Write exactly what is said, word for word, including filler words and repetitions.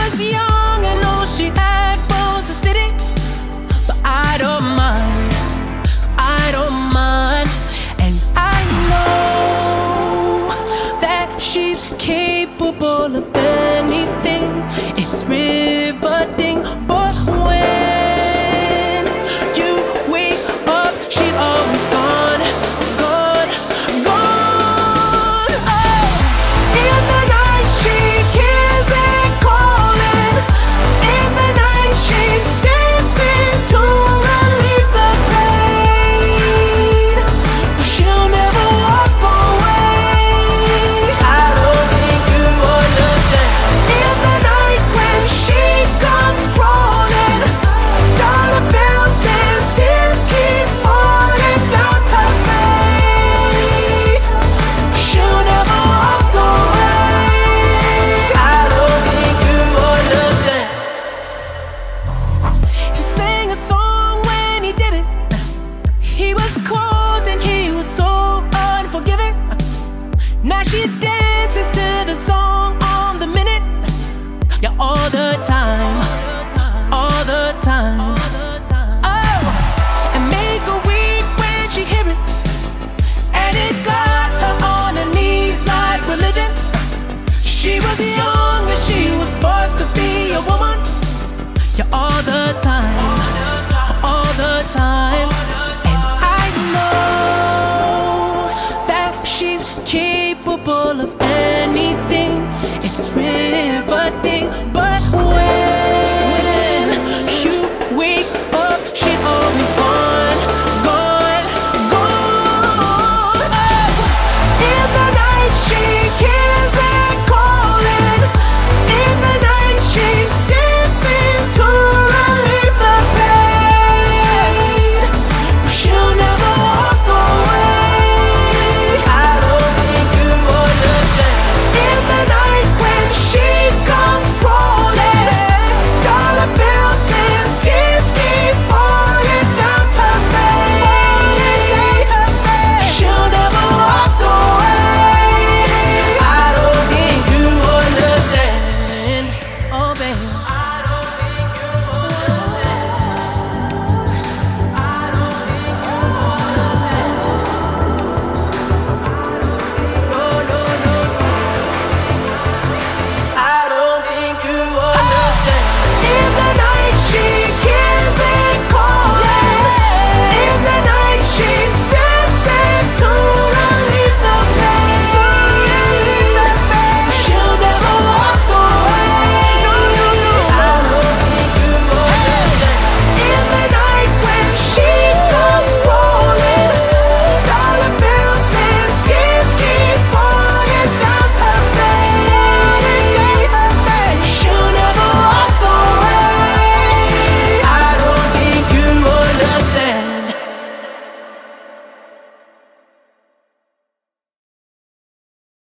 was young and all she had was the city. But I don't mind, I don't mind. And I know that she's capable of anything. It's riveting, but when you wake up, she's always gone, gone, gone. Oh, in the night she hears it calling. In the night she's dancing to relieve the pain. But she'll never walk away. I don't think you understand. In the night when she comes crawling, dollar bills and tears keep falling down her face. She'll never walk away. I don't think you understand. He sang a song when he did it. He was cold and he was so unforgiving. Now she dances to the song on the minute. Yeah, all the time, all the time. Oh, and make her weep when she hear it. And it got her on her knees like religion. She was young.